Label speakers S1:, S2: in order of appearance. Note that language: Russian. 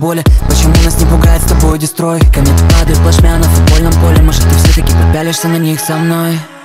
S1: боли. Почему нас не пугает с тобой дестрой? Кометы падают плашмя на футбольном поле. Может ты все-таки попялишься на них со мной?